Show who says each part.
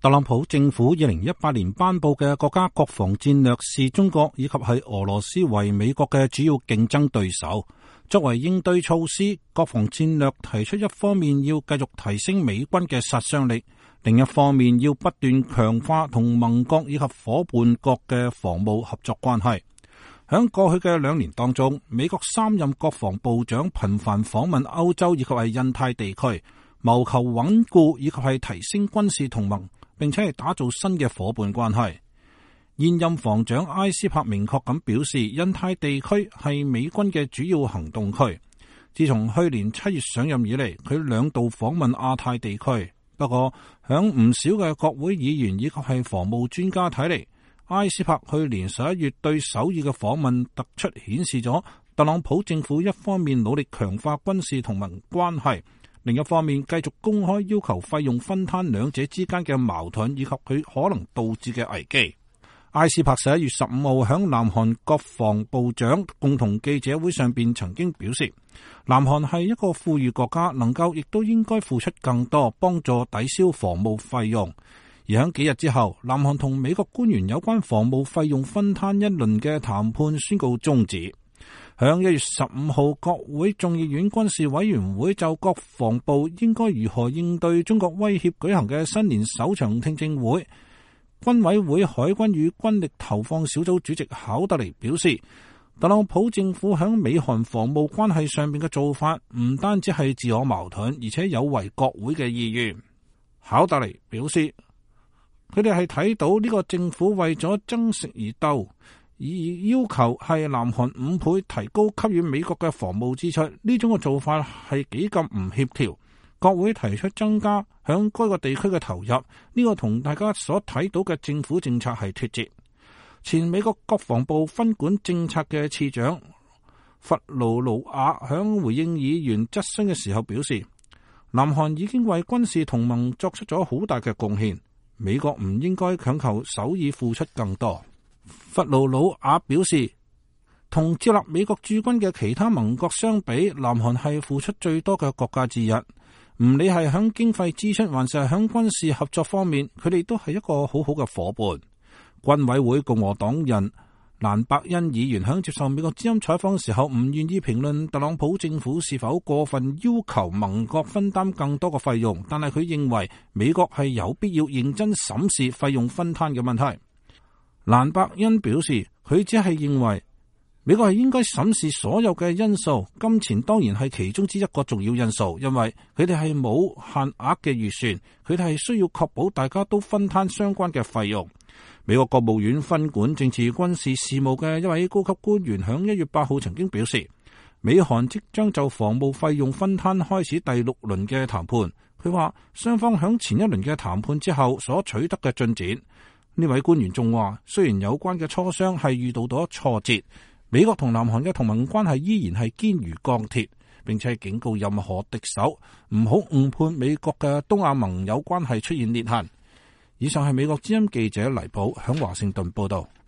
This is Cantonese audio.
Speaker 1: 特朗普政府2018年頒布嘅國家國防戰略視中國以及係俄羅斯為美國嘅主要競爭對手。作為應對措施，國防戰略提出一方面要繼續提升美軍嘅殺傷力，另一方面要不斷強化同盟國以及夥伴國嘅防務合作關係。喺過去嘅2年當中，美國3任國防部長頻繁訪問歐洲以及係印太地區，謀求穩固以及係提升軍事同盟，並且係打造新嘅夥伴關係。現任防長埃斯珀明確咁表示，印太地區係美軍嘅主要行動區。自從去年7月上任以嚟，佢2度訪問亞太地區。不過，響唔少嘅國會議員以及係防務專家睇嚟，埃斯珀去年11月對首爾嘅訪問突出顯示咗特朗普政府一方面努力強化軍事同盟關係，另一方面繼續公開要求費用分攤兩者之間嘅矛盾以及佢可能導致嘅危機。埃斯珀11月15號響南韓國防部長共同記者會上邊曾經表示，南韓係一個富裕國家，能夠亦都應該付出更多幫助抵消防務費用。而喺幾日之後，南韓同美國官員有關防務費用分攤一輪嘅談判宣告終止。響1月15號，國會眾議院軍事委員會就國防部應該如何應對中國威脅舉行嘅新年首場聽證會。軍委會海軍與軍力投放小組主席考特尼表示，特朗普政府響美韓防務關係上面嘅做法唔單止係自我矛盾，而且有違國會嘅意願。考特尼表示，佢哋係睇到呢個政府為咗爭食而鬥，而要求係南韓5倍提高給予美國嘅防務支出，呢種嘅做法係幾咁唔協調。國會提出增加響該個地區嘅投入，呢個同大家所睇到嘅政府政策係脫節。前美國國防部分管政策嘅次長弗勞魯亞響回應議員質詢嘅時候表示，南韓已經為軍事同盟作出咗好大嘅貢獻，美國唔應該強求首爾付出更多。弗勞魯亞表示，同接納美國駐軍嘅其他盟國相比，南韓係付出最多嘅國家之一。唔理係響經費支出，還是係響軍事合作方面，佢哋都係一個好好嘅夥伴。軍委會共和黨人蘭伯恩議員響接受美國之音採訪嘅時候，唔願意評論特朗普政府是否過分要求盟國分擔更多嘅費用，但係佢認為美國係有必要認真審視費用分攤嘅問題。蘭伯恩表示，佢只係認為美國係應該審視所有嘅因素，金錢當然係其中之一個重要因素，因為佢哋係冇限額嘅預算，佢哋係需要確保大家都分攤相關嘅費用。美國國務院分管政治軍事事務嘅一位高級官員響1月8號曾經表示，美韓即將就防務費用分攤開始第6輪嘅談判。佢話雙方響前一輪嘅談判之後所取得嘅進展。呢位官員仲話，雖然有關嘅磋商係遇到咗挫折，美國同南韓嘅同盟關係依然係堅如鋼鐵，並且警告任何敵手唔好誤判美國嘅東亞盟友關係出現裂痕。以上係美國之音記者黎寶響華盛頓報道。